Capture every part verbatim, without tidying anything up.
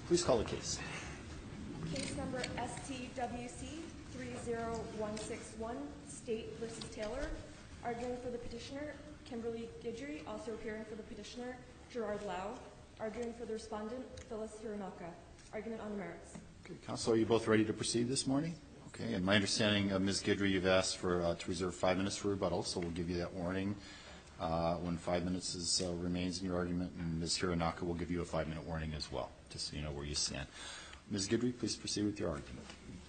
Please call the case. Case number S T W C three zero one six one, State v. Taylor. Arguing for the petitioner, Kimberly Guidry. Also appearing for the petitioner, Gerard Lau. Arguing for the respondent, Phyllis Hironaka. Argument on the merits. Okay, Counsel, are you both ready to proceed this morning? Okay, and my understanding, uh, Miz Guidry, you've asked for uh, to reserve five minutes for rebuttal, so we'll give you that warning uh, when five minutes is, uh, remains in your argument, and Miz Hironaka will give you a five-minute warning as well, just so you know where you stand. Miz Guidry, please proceed with your argument.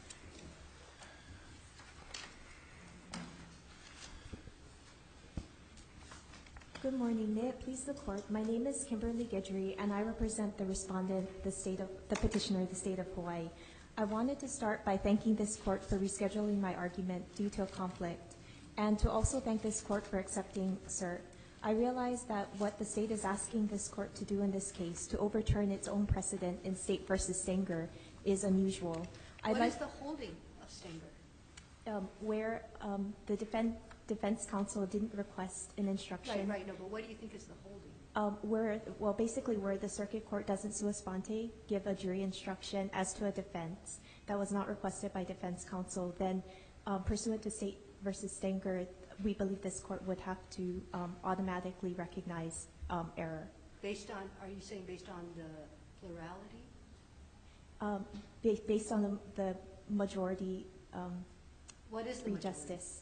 Good morning. May it please the Court. My name is Kimberly Guidry, and I represent the respondent, the state of the petitioner, the state of Hawaii. I wanted to start by thanking this Court for rescheduling my argument due to a conflict, and to also thank this Court for accepting cert. I realize that what the state is asking this Court to do in this case, to overturn its own precedent in State v. Stenger, is unusual. What I'd like, is the holding of Stenger? Um, where um, the defense defense counsel didn't request an instruction. Right, right. No, but what do you think is the holding? Um, where, well, basically where the circuit court doesn't sua sponte give a jury instruction as to a defense that was not requested by defense counsel, then um, pursuant to State versus Stenger, we believe this court would have to um, automatically recognize um, error. Based on, are you saying based on the plurality? Um, ba based on the, the majority um, What is the free majority? justice.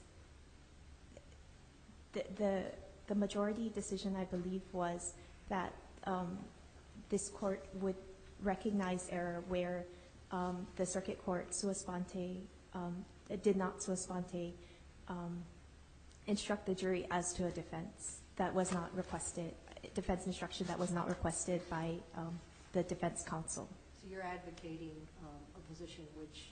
The, the, the majority decision, I believe, was that um, this court would recognize error where um, the circuit court sua sponte, um, did not sua sponte um, instruct the jury as to a defense that was not requested, defense instruction that was not requested by um, the defense counsel. So you're advocating um, a position which,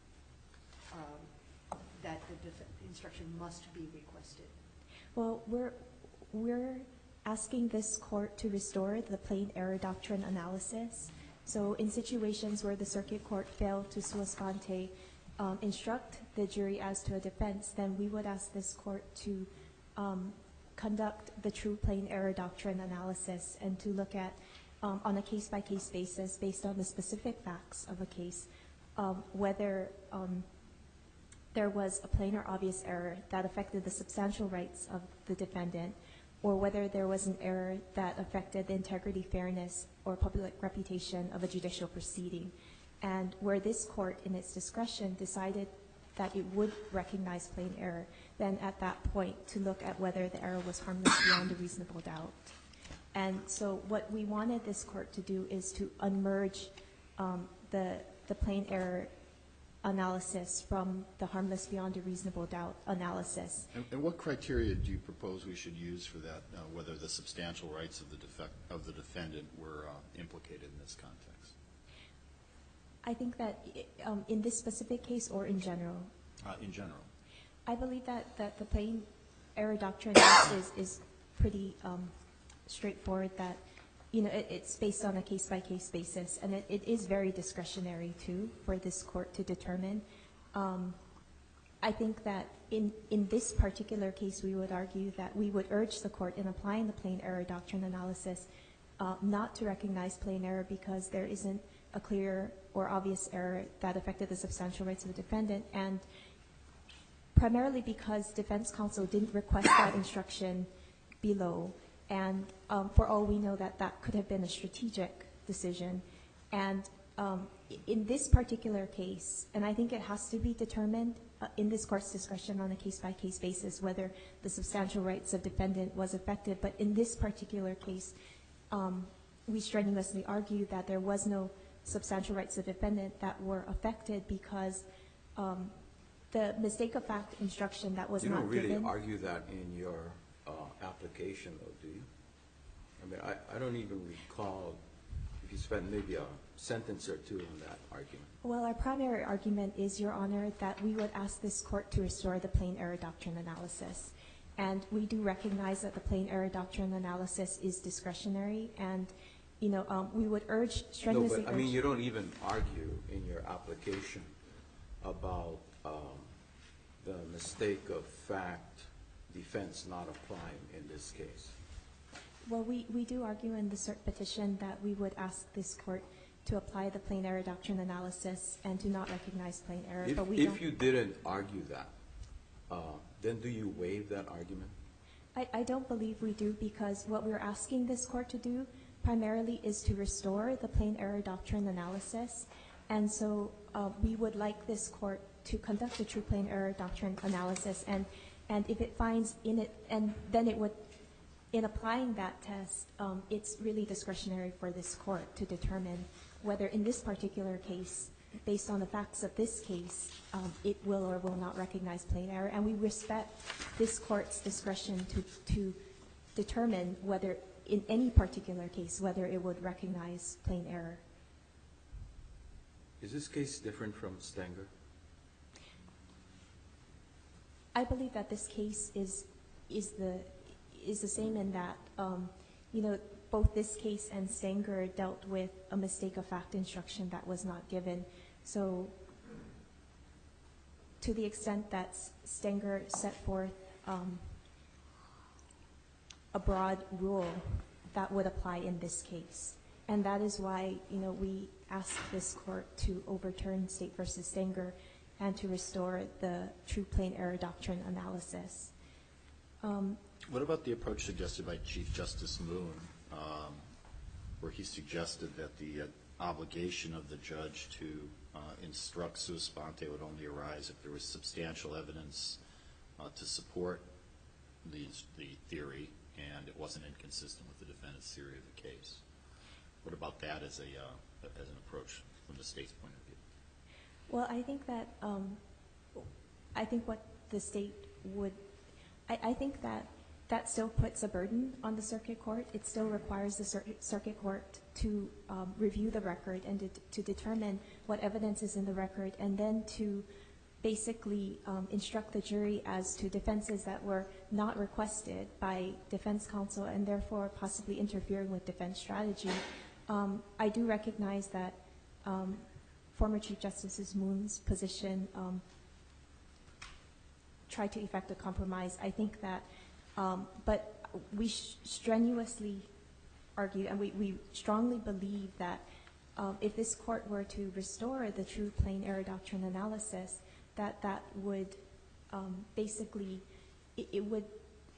um, that the def instruction must be requested. Well, we're, we're asking this court to restore the plain error doctrine analysis. So in situations where the circuit court failed to sua sponte um, instruct the jury as to a defense, then we would ask this court to um, conduct the true plain error doctrine analysis and to look at, um, on a case-by-case basis, based on the specific facts of a case, um, whether um, there was a plain or obvious error that affected the substantial rights of the defendant, or whether there was an error that affected the integrity, fairness, or public reputation of a judicial proceeding. And where this court, in its discretion, decided that it would recognize plain error, then at that point to look at whether the error was harmless beyond a reasonable doubt. And so what we wanted this court to do is to unmerge um, the, the plain error analysis from the harmless beyond a reasonable doubt analysis. And, and what criteria do you propose we should use for that, uh, whether the substantial rights of the, defect, of the defendant were uh, implicated in this context? I think that um, in this specific case or in general? Uh, in general. I believe that, that the plain error doctrine is, is, is pretty um, straightforward, that you know, it, it's based on a case-by-case basis, and it, it is very discretionary, too, for this court to determine. Um, I think that in, in this particular case, we would argue that we would urge the court in applying the plain error doctrine analysis uh, not to recognize plain error because there isn't a clear or obvious error that affected the substantial rights of the defendant, and primarily because defense counsel didn't request that instruction below. And um, for all we know, that that could have been a strategic decision. And um, in this particular case, and I think it has to be determined uh, in this court's discretion on a case-by-case basis whether the substantial rights of defendant was affected. But in this particular case, um, we strenuously argue that there was no substantial rights of defendant that were affected because um, the mistake of fact instruction that was not given. You don't really argue that in your Uh, application, though, do you? I mean, I, I don't even recall if you spent maybe a sentence or two on that argument. Well, our primary argument is, Your Honor, that we would ask this court to restore the plain error doctrine analysis. And we do recognize that the plain error doctrine analysis is discretionary, and, you know, um, we would urge, strenuously No, but I mean, you don't even argue in your application about um, the mistake of fact defense not applying in this case. Well, we, we do argue in the cert petition that we would ask this court to apply the plain error doctrine analysis and to not recognize plain error, If, but we if don't. you didn't argue that, uh, then do you waive that argument? I, I don't believe we do, because what we're asking this court to do primarily is to restore the plain error doctrine analysis. And so uh, we would like this court to conduct a true plain error doctrine analysis. And, and if it finds in it, and then it would, in applying that test, um, it's really discretionary for this court to determine whether in this particular case, based on the facts of this case, um, it will or will not recognize plain error. And we respect this court's discretion to, to determine whether in any particular case, whether it would recognize plain error. Is this case different from Stenger? I believe that this case is, is the, is the same in that, um, you know, both this case and Stenger dealt with a mistake of fact instruction that was not given. So to the extent that Stenger set forth um, a broad rule, that would apply in this case. And that is why, you know, we ask this court to overturn State versus Stenger and to restore the true plain error doctrine analysis. Um, What about the approach suggested by Chief Justice Moon, um, where he suggested that the uh, obligation of the judge to uh, instruct sua sponte would only arise if there was substantial evidence uh, to support the, the theory and it wasn't inconsistent with the defendant's theory of the case? What about that as, a, uh, as an approach from the state's point of view? Well, I think that, um, I think what the state would, I, I think that that still puts a burden on the circuit court. It still requires the cir circuit court to um, review the record and to, to determine what evidence is in the record, and then to basically um, instruct the jury as to defenses that were not requested by defense counsel and therefore possibly interfering with defense strategy. Um, I do recognize that um, former Chief Justice Moon's position um, tried to effect a compromise. I think that Um, but we sh strenuously argue, and we, we strongly believe that um, if this court were to restore the true plain error doctrine analysis, that that would um, basically, it, it would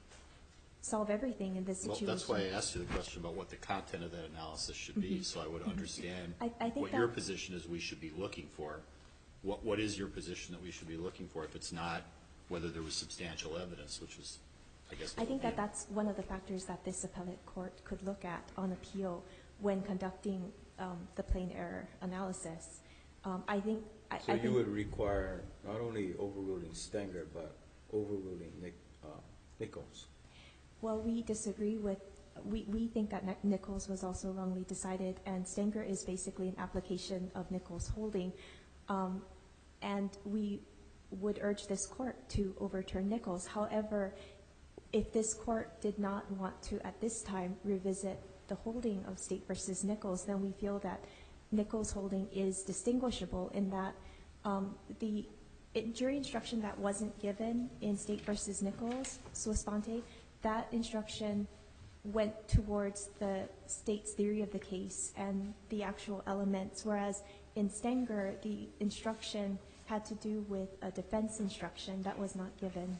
solve everything in this situation. Well, that's why I asked you the question about what the content of that analysis should be, so I would understand I, I think what your that- position is we should be looking for. What, what is your position that we should be looking for if it's not whether there was substantial evidence, which is, I guess, I think that that that's one of the factors that this appellate court could look at on appeal when conducting um, the plain error analysis. Um, I think. I, So I you think would require not only overruling Stenger, but overruling Nick, uh, Nichols. Well, we disagree with. We we think that Nichols was also wrongly decided, and Stenger is basically an application of Nichols' holding, um, and we would urge this court to overturn Nichols. However, if this court did not want to, at this time, revisit the holding of State versus Nichols, then we feel that Nichols' holding is distinguishable in that um, the it, jury instruction that wasn't given in State versus Nichols, sua sponte, that instruction went towards the state's theory of the case and the actual elements, whereas in Stenger, the instruction had to do with a defense instruction that was not given.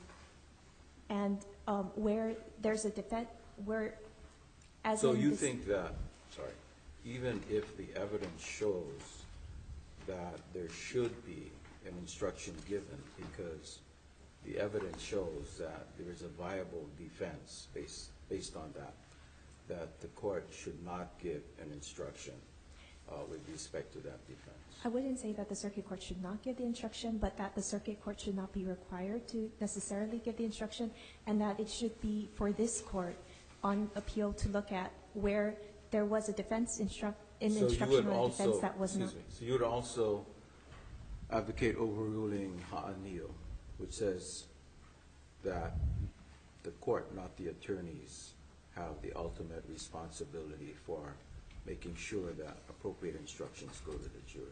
And um, where there's a defense, where as So in you this- think that, sorry, even if the evidence shows that there should be an instruction given because the evidence shows that there is a viable defense based, based on that, that the court should not give an instruction uh, with respect to that defense? I wouldn't say that the circuit court should not give the instruction, but that the circuit court should not be required to necessarily give the instruction, and that it should be for this court on appeal to look at where there was a defense instruct, an So you instruction would or a defense also, that was not. excuse me, so you would also advocate overruling Ha'anil, which says that the court, not the attorneys, have the ultimate responsibility for making sure that appropriate instructions go to the jury.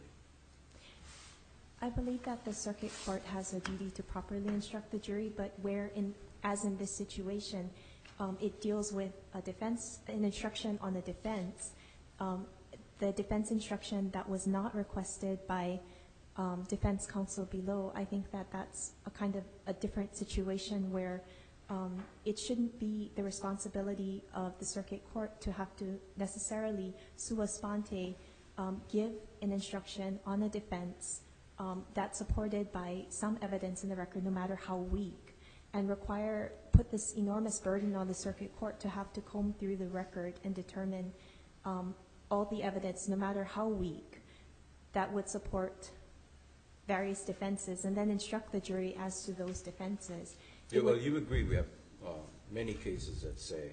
I believe that the circuit court has a duty to properly instruct the jury, but where, in, as in this situation, um, it deals with a defense, an instruction on the defense, um, the defense instruction that was not requested by um, defense counsel below, I think that that's a kind of a different situation where um, it shouldn't be the responsibility of the circuit court to have to necessarily sua sponte um, give an instruction on a defense um, that's supported by some evidence in the record, no matter how weak, and require, put this enormous burden on the circuit court to have to comb through the record and determine um, all the evidence, no matter how weak, that would support various defenses, and then instruct the jury as to those defenses. Yeah, well, you agree we have uh, many cases that say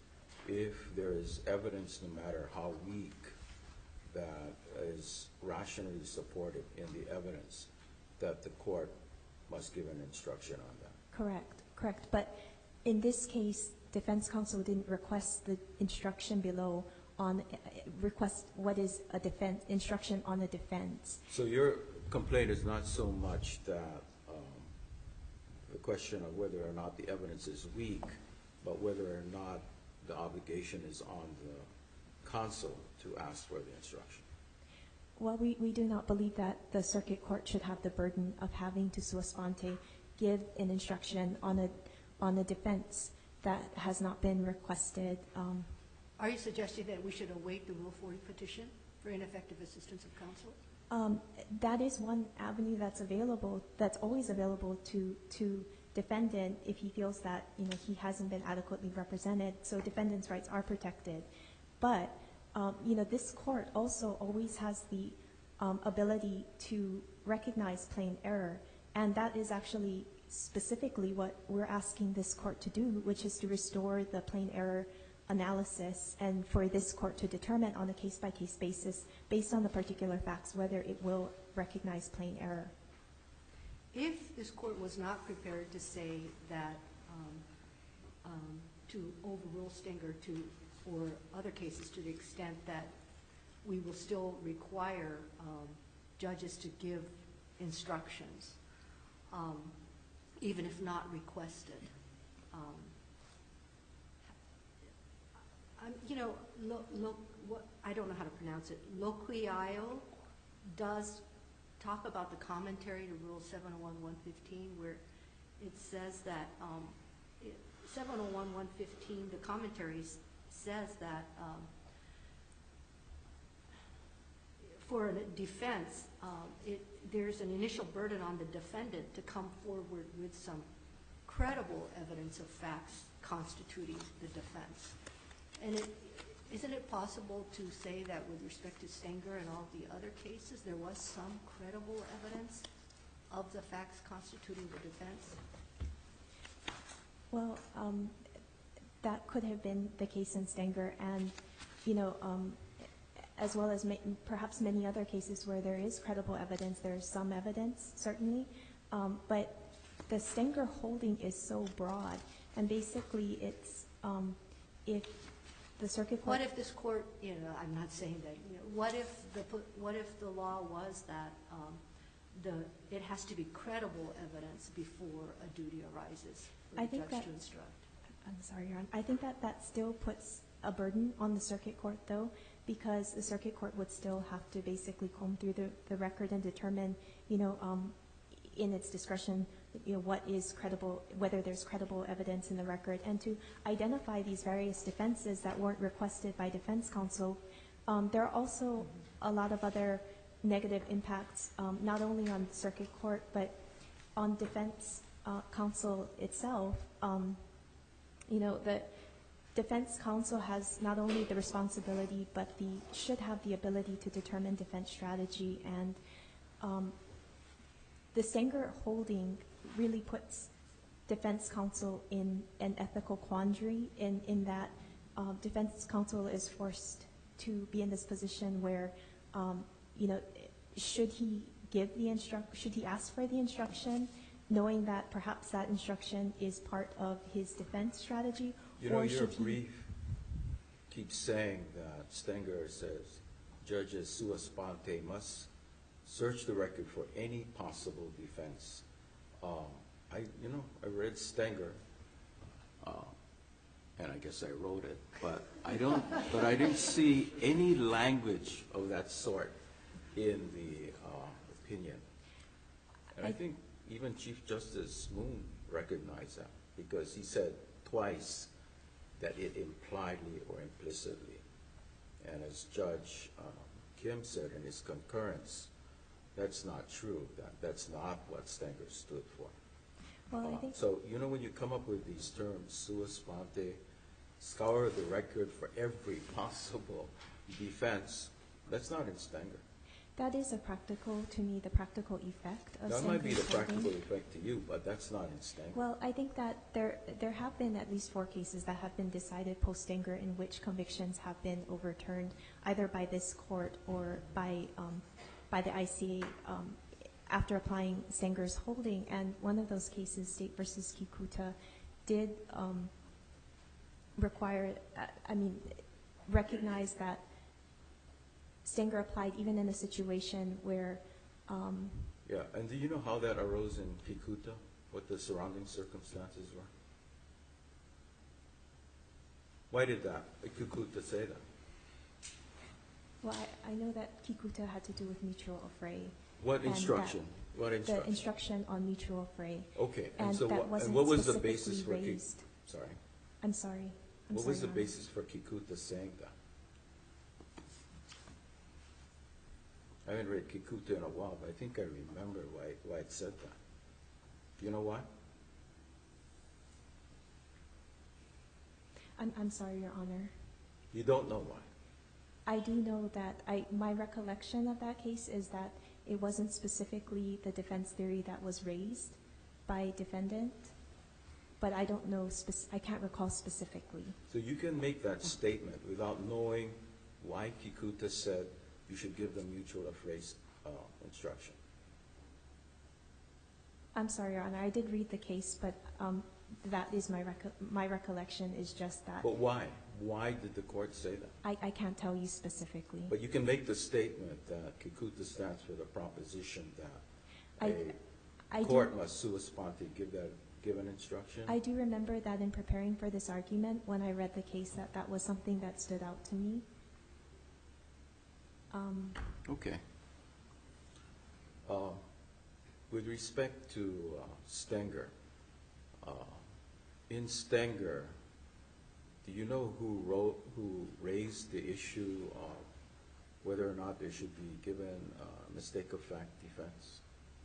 if there is evidence, no matter how weak, that is rationally supported in the evidence, that the court must give an instruction on that. Correct, correct. But in this case, defense counsel didn't request the instruction below on, uh, request what is a defense, instruction on a defense. So your complaint is not so much that um, the question of whether or not the evidence is weak, but whether or not the obligation is on the counsel to ask for the instruction. Well, we, we do not believe that the circuit court should have the burden of having to sua sponte give an instruction on a on a defense that has not been requested. Um, Are you suggesting that we should await the Rule forty petition for ineffective assistance of counsel? um, that is one avenue that's available, that's always available to to defendant if he feels that, you know, he hasn't been adequately represented. So defendant's rights are protected. But um, you know, this court also always has the um, ability to recognize plain error, and that is actually specifically what we're asking this court to do, which is to restore the plain error analysis, and for this court to determine on a case-by-case basis, based on the particular facts, whether it will recognize plain error. If this court was not prepared to say that um, um, to overrule Stenger to, or other cases to the extent that we will still require um, judges to give instructions, um, even if not requested. Um, um, you know, lo, lo, what, I don't know how to pronounce it. Loquiao does talk about the commentary to Rule seven oh one one fifteen, where it says that um, it, seven oh one one fifteen, the commentary says that um, for a defense, um, it, there's an initial burden on the defendant to come forward with some credible evidence of facts constituting the defense. And it, isn't it possible to say that with respect to Stenger and all the other cases, there was some credible evidence of the facts constituting the defense? Well, um, that could have been the case in Stenger, and, you know, um, as well as ma perhaps many other cases where there is credible evidence, there is some evidence, certainly, um, but the Stenger holding is so broad, and basically it's, um, if the circuit court... What if this court, you know, I'm not saying that, you know, what if the, what if the law was that um, the, it has to be credible evidence before a duty arises for I the think judge that, to instruct? I'm sorry, Your Honor. I think that that still puts a burden on the circuit court, though, because the circuit court would still have to basically comb through the, the record and determine, you know, um, in its discretion, you know, what is credible, whether there's credible evidence in the record, and to identify these various defenses that weren't requested by defense counsel. Um, there are also a lot of other negative impacts, um, not only on the circuit court, but on defense uh, counsel itself. Um, you know, the defense counsel has not only the responsibility, but the should have the ability to determine defense strategy, and um, the Stenger holding really puts defense counsel in an ethical quandary in, in that um, defense counsel is forced to be in this position where, um, you know, should he give the instruct, should he ask for the instruction, knowing that perhaps that instruction is part of his defense strategy, You know, or your should he... brief keeps saying that Stenger says judges sua sponte must search the record for any possible defense. Um, I, you know, I read Stenger, uh, and I guess I wrote it, but I don't, but I didn't see any language of that sort in the uh, opinion. And I think even Chief Justice Moon recognized that, because he said twice that it impliedly or implicitly. And as Judge um, Kim said in his concurrence, that's not true. That, that's not what Stenger stood for. Well, I Uh, think, So, you know, when you come up with these terms, sua sponte, scour the record for every possible defense, that's not in Stenger. that is a practical, to me, the practical effect of That might be the Stenger's holding. practical effect to you, but that's not in Stenger. Well, I think that there, there have been at least four cases that have been decided post-Stenger in which convictions have been overturned either by this court or by, um, by the I C A um, after applying Stenger's holding. And one of those cases, State versus Kikuta, did um, require, uh, I mean, recognize that Stenger applied even in a situation where um, Yeah, and do you know how that arose in Kikuta? What the surrounding circumstances were? Why did that, Kikuta say that? well, I, I know that Kikuta had to do with mutual affray. What and that instruction? What The instruction? instruction on mutual affray. Okay, and And so that what, wasn't and what was the basis specifically for Kikuta? raised. Sorry. I'm sorry. I'm What sorry, was the Your Honor. basis for Kikuta saying that? I haven't read Kikuta in a while, but I think I remember why, why it said that. Do you know why? I'm, I'm sorry, Your Honor. You don't know why. I do know that I, my recollection of that case is that it wasn't specifically the defense theory that was raised by defendant, but I don't know, spec- I can't recall specifically. So you can make that statement without knowing why Kikuta said you should give them mutual affray uh, instruction. I'm sorry, Your Honor, I did read the case, but um, that is my reco- my recollection is just that. But why? Why did the court say that? I, I can't tell you specifically. But you can make the statement that Kikuta stands for the proposition that I, a I do, court must sua sponte give that, give an instruction. I do remember that in preparing for this argument, when I read the case, that that was something that stood out to me. Um, Okay. Uh, With respect to uh, Stenger, uh, in Stenger, do you know who wrote, who raised the issue of whether or not there should be given uh, mistake of fact defense?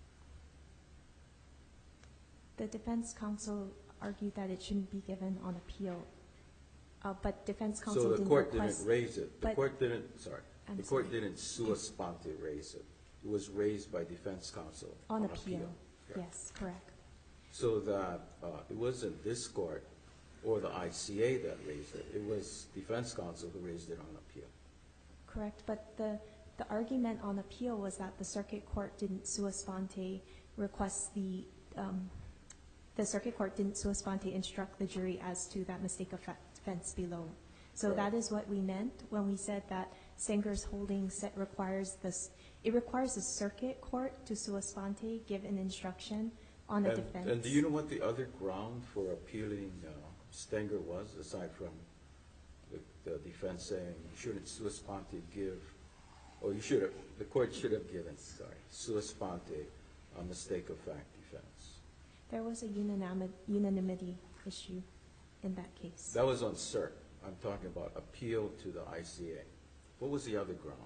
The defense counsel argued that it shouldn't be given on appeal, uh, but defense counsel So the didn't court request. didn't raise it. The but- court didn't, sorry. I'm The court sorry. didn't sua sponte raise it. It was raised by defense counsel On on appeal, appeal. Correct. yes, correct. So that uh, it wasn't this court or the I C A that raised it. It was defense counsel who raised it on appeal. Correct, but the, the argument on appeal was that the circuit court didn't sua sponte request the, um, the circuit court didn't sua sponte instruct the jury as to that mistake of fact defense below. So Right. that is what we meant when we said that Stenger's holding set requires this, it requires the circuit court to sua sponte give an instruction on a And- defense. And do you know what the other ground for appealing uh, Stenger was, aside from the, the defense saying you shouldn't sua sponte give, or you should have, the court should have given, sorry, sua sponte a mistake of fact defense? There was a unanimity, unanimity issue in that case. That was on cert. I'm talking about appeal to the I C A. What was the other ground?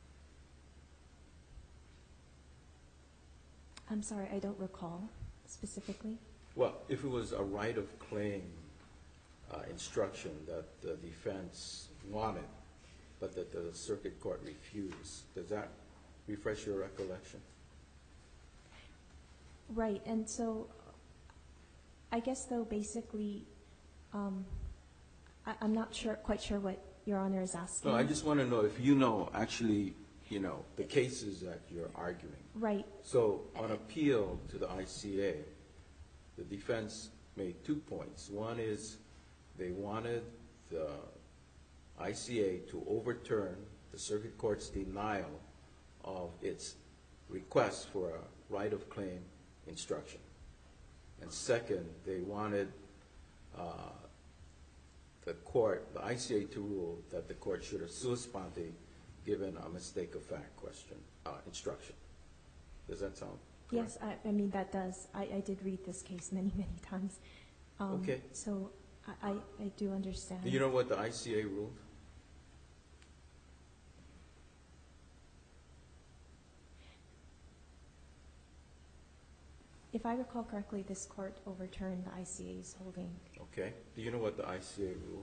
I'm sorry, I don't recall specifically. Well, if it was a right of claim uh, instruction that the defense wanted, but that the circuit court refused, does that refresh your recollection? Right, and so I guess though basically, um, I, I'm not sure, quite sure what Your Honor is asking. No, I just want to know if you know actually, you know, the cases that you're arguing. Right, So on appeal to the I C A, the defense made two points. One is they wanted the I C A to overturn the circuit court's denial of its request for a right of claim instruction. And second, they wanted uh, the court, the I C A to rule that the court should have sua sponte given a mistake of fact question, uh, instruction. Does that sound correct? Yes, I, I mean, that does. I, I did read this case many, many times. Um, Okay. So I, I, I do understand. Do you know what the I C A ruled? If I recall correctly, this court overturned the I C A's holding. Okay. Do you know what the I C A ruled?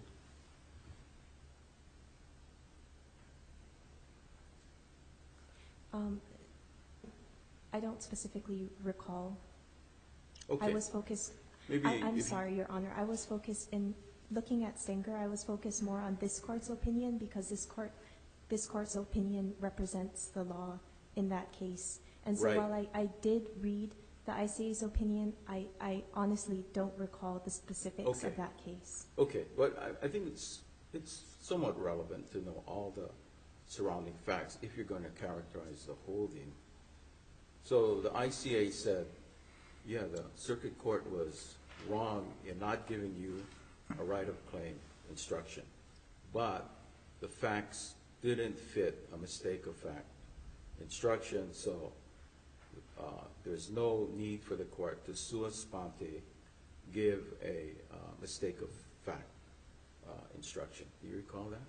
Um, I don't specifically recall. Okay. I was focused, Maybe I, I'm if you- sorry, Your Honor, I was focused in looking at Stenger, I was focused more on this court's opinion because this court, this court's opinion represents the law in that case. And so Right. while I, I did read the I C A's opinion, I, I honestly don't recall the specifics Okay. of that case. Okay, but I, I think it's, it's somewhat relevant to know all the surrounding facts if you're going to characterize the holding. So the I C A said, yeah, the circuit court was wrong in not giving you a right of claim instruction, but the facts didn't fit a mistake of fact instruction, so uh, there's no need for the court to sua sponte give a uh, mistake of fact uh, instruction. Do you recall that?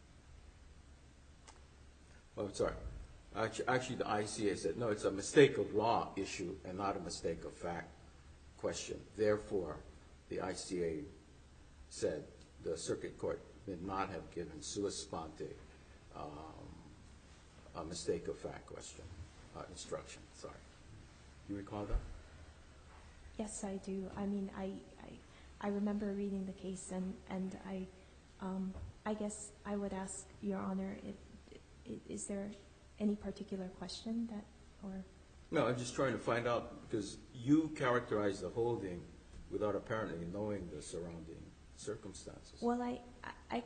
Oh, sorry. Actually, actually, the I C A said, no, it's a mistake of law issue and not a mistake of fact question. Therefore, the I C A said the circuit court did not have given sua sponte um, a mistake of fact question uh, instruction. Sorry. Do you recall that? Yes, I do. I mean, I, I, I remember reading the case, and, and I, um, I guess I would ask Your Honor, if, i- is there any particular question that, or? No, I'm just trying to find out because you characterized the holding without apparently knowing the surrounding circumstances. Well, I, I,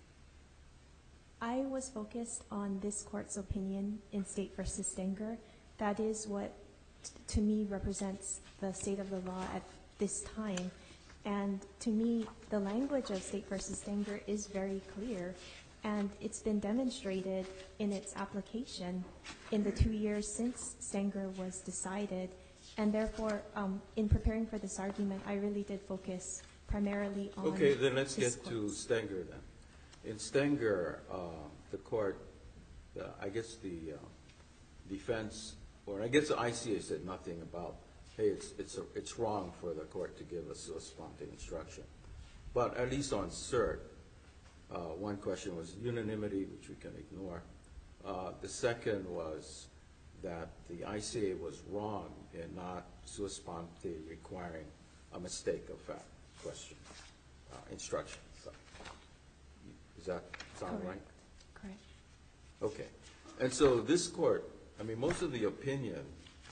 I was focused on this court's opinion in State versus Stenger. That is what, t- to me, represents the state of the law at this time. And to me, the language of State versus Stenger is very clear, and it's been demonstrated in its application in the two years since Stenger was decided. And therefore, um, in preparing for this argument, I really did focus primarily on Okay, then let's this get to court's- Stenger then. In Stenger, uh, the court, uh, I guess the uh, defense, or I guess the I C A said nothing about, hey, it's it's a, it's wrong for the court to give a sua sponte instruction. But at least on cert, uh, one question was unanimity, which we can ignore. Uh, the second was that the I C A was wrong in not sua sponte requiring a mistake of fact question uh, instruction. So, does that sound right? Correct. Okay. And so this court, I mean, most of the opinion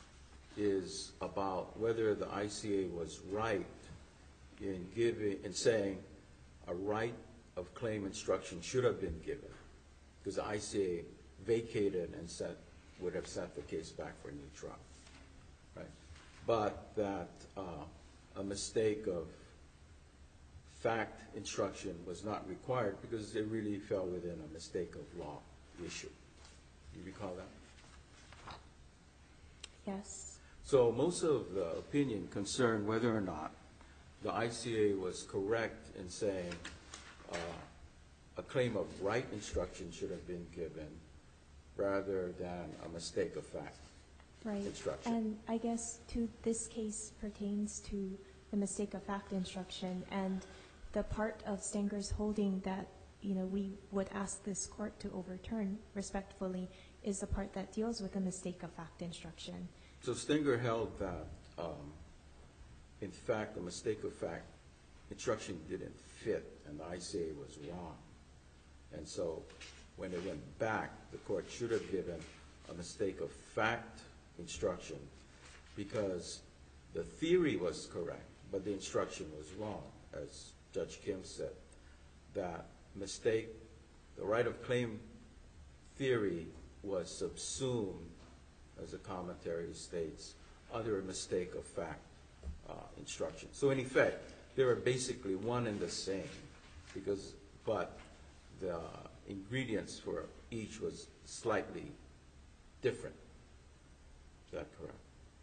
is about whether the I C A was right in giving, in saying a right of claim instruction should have been given, because the I C A vacated and sent, would have sent the case back for a new trial, right? But that uh, a mistake of fact instruction was not required because it really fell within a mistake of law issue. You recall that? Yes. So most of the opinion concerned whether or not the I C A was correct in saying uh, a claim of right instruction should have been given rather than a mistake of fact Right. instruction. And I guess to this case pertains to the mistake of fact instruction, and the part of Stenger's holding that, you know, we would ask this court to overturn respectfully is the part that deals with the mistake of fact instruction. So Stenger held that, um, in fact, the mistake of fact instruction didn't fit and the I C A was wrong. And so when it went back, the court should have given a mistake of fact instruction because the theory was correct, but the instruction was wrong, as Judge Kim said, that mistake, the right of claim theory was subsumed, as the commentary states, under a mistake of fact uh, instruction. So in effect, they were basically one and the same. because, but the ingredients for each was slightly different. Is that correct?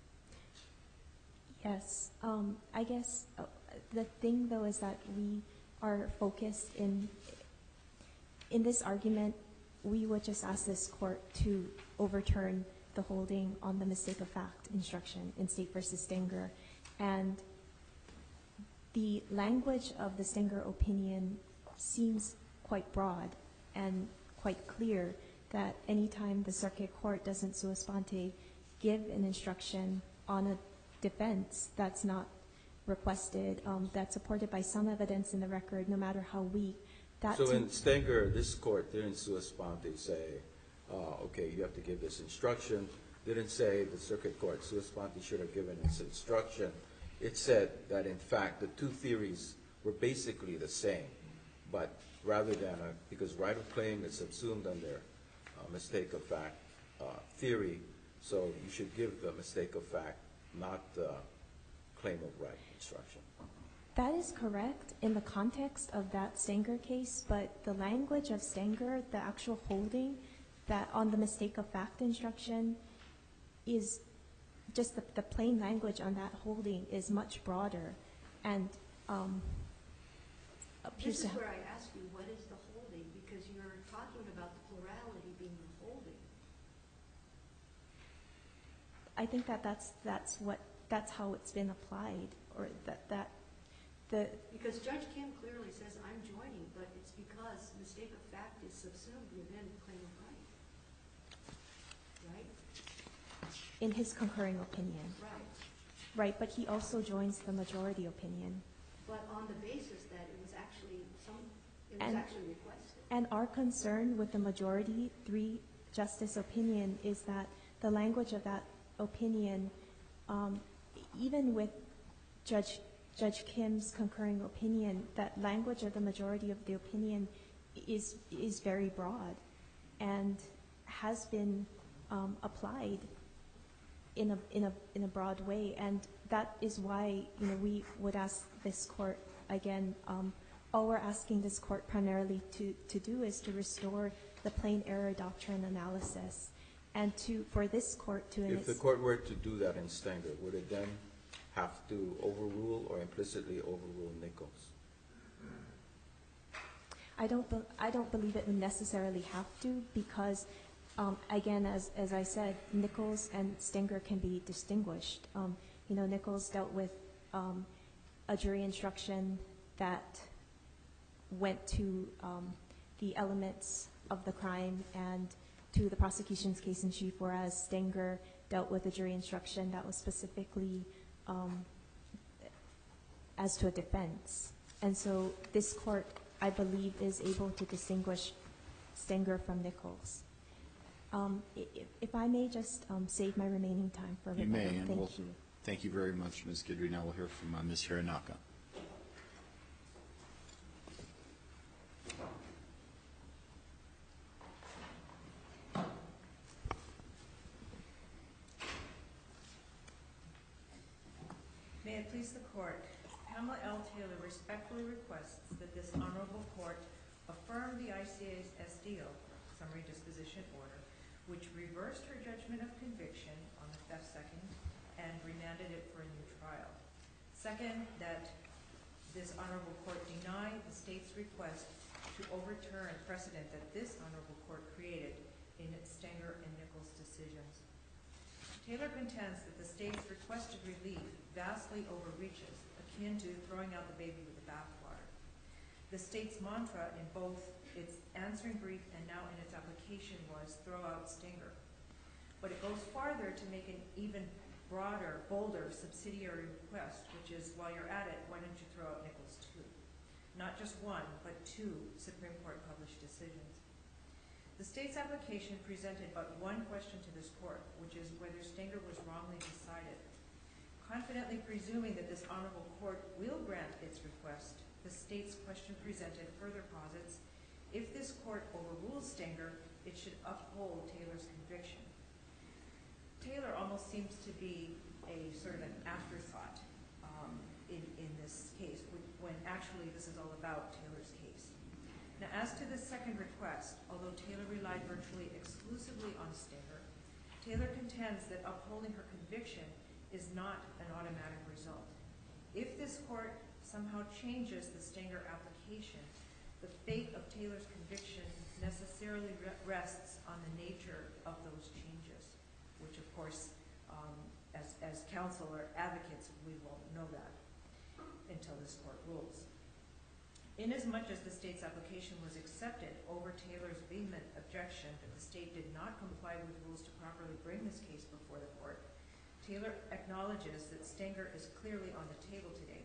Yes. Um, I guess uh, the thing, though, is that we are focused in, in this argument, we would just ask this court to overturn the holding on the mistake of fact instruction in State versus Stenger. And the language of the Stenger opinion seems quite broad and quite clear that anytime the circuit court doesn't sua sponte give an instruction on a defense that's not requested, um, that's supported by some evidence in the record, no matter how weak, that So to- in Stenger, this court didn't sua sponte say, uh, okay, you have to give this instruction. Didn't say the circuit court sua sponte should have given this instruction. It said that, in fact, the two theories were basically the same, but rather than, a, because right of claim is subsumed under uh, mistake of fact uh, theory, so you should give the mistake of fact, not the claim of right instruction. That is correct in the context of that Stenger case, but the language of Stenger, the actual holding that on the mistake of fact instruction is just the, the plain language on that holding is much broader and um, appears This to is have. where I ask you, what is the holding? Because you're talking about the plurality being the holding. I think that that's, that's what, that's how it's been applied, or that, that the, Because Judge Kim clearly says, I'm joining, but it's because mistake of fact is subsumed within claim of right. Right? in his concurring opinion. Right. Right, but he also joins the majority opinion. But on the basis that it was actually some, it was And- actually requested. And our concern with the majority three justice opinion is that the language of that opinion, um, even with Judge Judge Kim's concurring opinion, that language of the majority of the opinion is is very broad, and has been um, applied in a in a in a broad way, and that is why, you know, we would ask this court again. Um, all we're asking this court primarily to to do is to restore the plain error doctrine analysis, and to for this court to. in If the its- court were to do that in Stenger, would it then have to overrule or implicitly overrule Nichols? I don't, be- I don't believe it would necessarily have to, because, um, again, as, as I said, Nichols and Stenger can be distinguished. Um, you know, Nichols dealt with um, a jury instruction that went to um, the elements of the crime and to the prosecution's case in chief, whereas Stenger dealt with a jury instruction that was specifically um, as to a defense. And so this court, I believe, is able to distinguish Stenger from Nichols. Um, i- i- If I may just um, save my remaining time for You rebuttal. may, and Thank we'll, you. thank you very much, Miz Guidry. Now we'll hear from uh, Miz Hironaka. May it please the court, Pamela L. Taylor respectfully requests that this honorable court affirm the I C A's S D O, summary disposition order, which reversed her judgment of conviction on the theft second and remanded it for a new trial. Second, that this honorable court deny the state's request to overturn precedent that this honorable court created in its Stenger and Nichols decisions. Taylor contends that the state's requested relief vastly overreaches, akin to throwing out the baby with the bathwater. The state's mantra in both its answering brief and now in its application was throw out Stenger. But it goes farther to make an even broader, bolder subsidiary request, which is, while you're at it, why don't you throw out Nichols too? Not just one, but two Supreme Court published decisions. The state's application presented but one question to this court, which is whether Stenger was wrongly decided. Confidently presuming that this honorable court will grant its request, the state's question presented further posits, if this court overrules Stenger, it should uphold Taylor's conviction. Taylor almost seems to be a sort of an afterthought um, in, in this case, when actually this is all about Taylor's case. Now, as to the second request, although Taylor relied virtually exclusively on Stenger, Taylor contends that upholding her conviction is not an automatic result. If this court somehow changes the Stenger application, the fate of Taylor's conviction necessarily re- rests on the nature of those changes, which of course, um, as, as counsel or advocates, we won't know that until this court rules. Inasmuch as the state's application was accepted over Taylor's vehement objection that the state did not comply with rules to properly bring this case before the court, Taylor acknowledges that Stenger is clearly on the table today.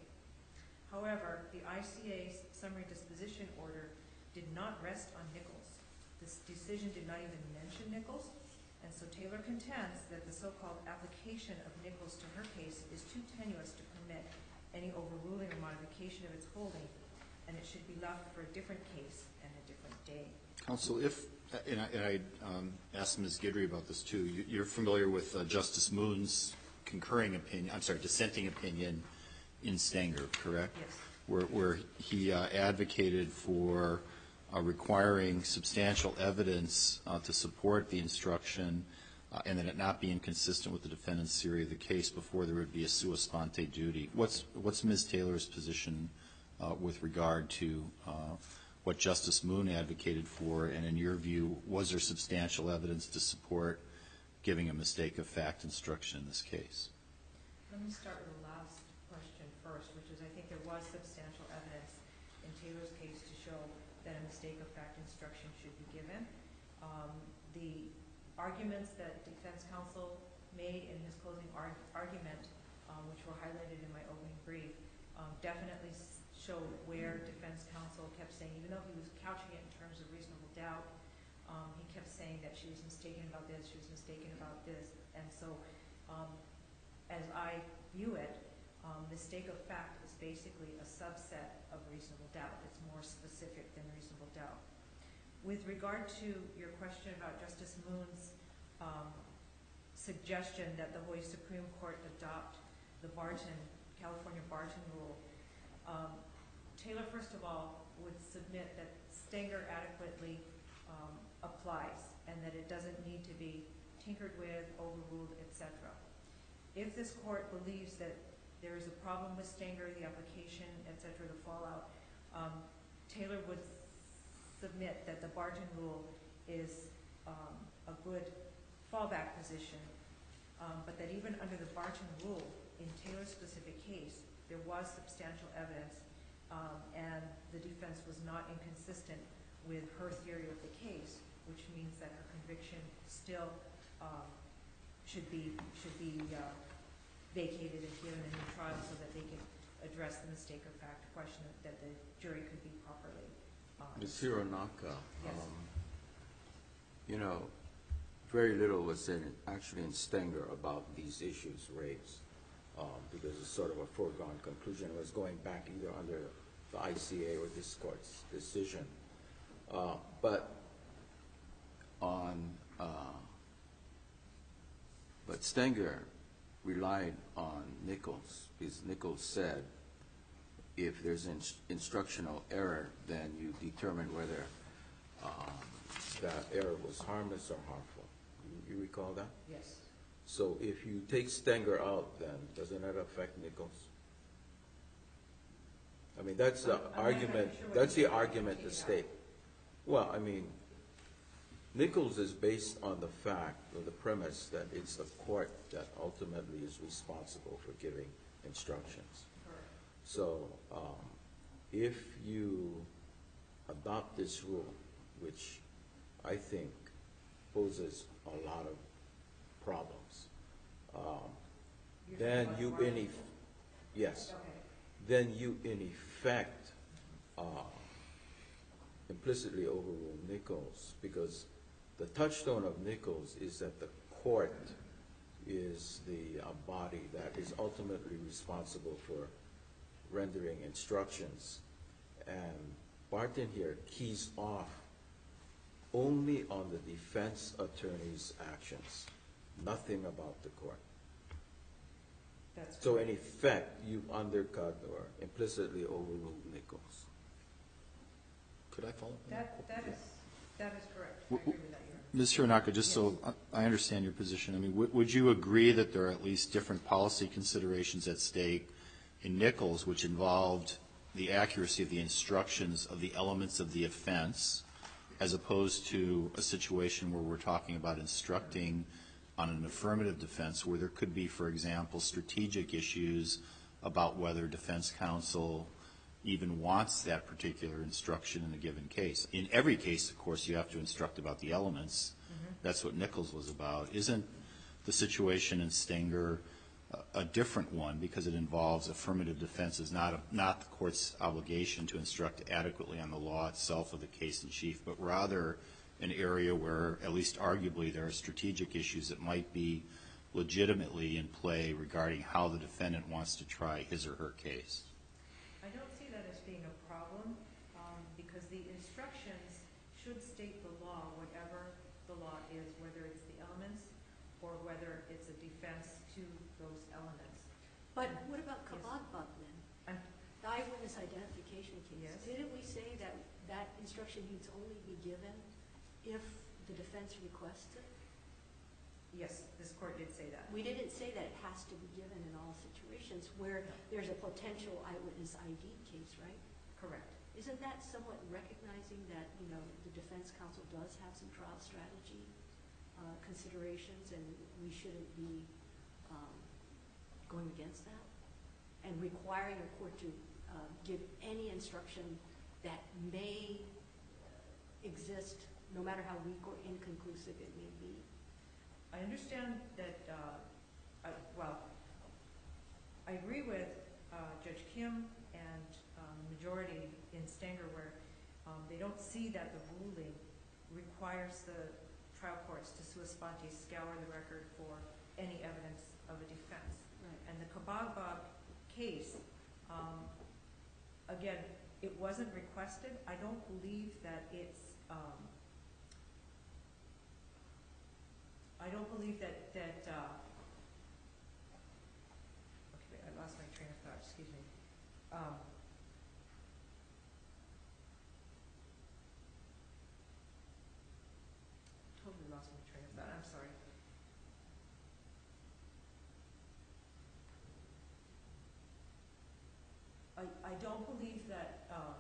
However, the I C A's summary disposition order did not rest on Nichols. This decision did not even mention Nichols, and so Taylor contends that the so-called application of Nichols to her case is too tenuous to permit any overruling or modification of its holding, and it should be left for a different case and a different day. Counsel, if, and I, and I um, asked Miz Guidry about this too, you, you're familiar with uh, Justice Moon's concurring opinion, I'm sorry, dissenting opinion in Stenger, correct? Yes. Where, where he uh, advocated for uh, requiring substantial evidence uh, to support the instruction uh, and that it not be inconsistent with the defendant's theory of the case before there would be a sua sponte duty. What's, what's Miz Taylor's position uh, with regard to uh, what Justice Moon advocated for, and in your view, was there substantial evidence to support giving a mistake of fact instruction in this case? Let me start with the last question first, which is I think there was substantial evidence in Taylor's case to show that a mistake of fact instruction should be given. Um, the arguments that defense counsel made in his closing arg argument, um, which were highlighted in my opening brief, um, definitely showed where defense counsel kept saying, even though he was couching it in terms of reasonable doubt, um, he kept saying that she was mistaken about this, she was mistaken about this, and so um, as I view it, um, mistake of fact is basically a subset of reasonable doubt. It's more specific than reasonable doubt. With regard to your question about Justice Moon's um, suggestion that the Hawaii Supreme Court adopt the Barton, California Barton rule, um, Taylor, first of all, would submit that Stenger adequately um, applies and that it doesn't need to be tinkered with, overruled, et cetera. If this court believes that there is a problem with Stenger, the application, et cetera, the fallout, um, Taylor would submit that the Barton rule is um, a good fallback position, um, but that even under the Barton rule, in Taylor's specific case, there was substantial evidence, um, and the defense was not inconsistent with her theory of the case, which means that her conviction still um, should be should be uh, vacated and given a new trial so that they can address the mistake of fact question that, that the jury could be properly. Uh, Miz Hironaka, Yes. um, you know, very little was in, actually in Stenger about these issues raised, um, because it's sort of a foregone conclusion. It was going back either under the I C A or this court's decision. Uh, but on, uh, but Stenger relied on Nichols, because Nichols said if there's in instructional error, then you determine whether um, that error was harmless or harmful. You, you recall that? Yes. So if you take Stenger out, then doesn't that affect Nichols? I mean, that's the I'm not argument, sure what that's you the mean by argument take the it out. state. Well, I mean, Nichols is based on the fact or the premise that it's the court that ultimately is responsible for giving instructions. Correct. So um, if you adopt this rule, which I think poses a lot of problems, um, You're then talking you about in Barton eff- rule? yes, Okay. then you in effect uh, implicitly overrule Nichols, because the touchstone of Nichols is that the court is the uh, body that is ultimately responsible for rendering instructions. And Barton here keys off only on the defense attorney's actions, nothing about the court. That's So correct. in effect, you undercut or implicitly overruled Nichols. Could I follow up on that? That, that is, that is correct. I W- agree with that, Your Honor. Miz Hironaka, just so I I understand your position, I mean, would, would you agree that there are at least different policy considerations at stake in Nichols, which involved the accuracy of the instructions of the elements of the offense, as opposed to a situation where we're talking about instructing on an affirmative defense, where there could be, for example, strategic issues about whether defense counsel even wants that particular instruction in a given case. In every case, of course, you have to instruct about the elements. Mm-hmm. That's what Nichols was about. Isn't the situation in Stenger a, a different one because it involves affirmative defenses, not, a, not the court's obligation to instruct adequately on the law itself of the case in chief, but rather an area where, at least arguably, there are strategic issues that might be legitimately in play regarding how the defendant wants to try his or her case? I don't see that as being a problem, um, because the instructions should state the law, whatever the law is, whether it's the elements or whether it's a defense to those elements. But what about Kabagbag then? I'm- The eyewitness identification case. Yes. Didn't we say that that instruction needs only be given if the defense requests it? Yes, this court did say that. We didn't say that it has to be given in all situations where there's a potential eyewitness I D case, right? Correct. Isn't that somewhat recognizing that, you know, the defense counsel does have some trial strategy uh, considerations, and we shouldn't be um, going against that? And requiring a court to uh, give any instruction that may exist, no matter how weak or inconclusive it may be. I understand that, uh, I, well, I agree with uh, Judge Kim and um, majority in Stenger where um, they don't see that the ruling requires the trial courts to sua sponte scour the record for any evidence of a defense. Right. And the Kabagbag case, um, again, it wasn't requested. I don't believe that it's, um, I don't believe that, that, uh, okay, I lost my train of thought, excuse me. Um, totally lost my train of thought, I'm sorry. I, I don't believe that, um,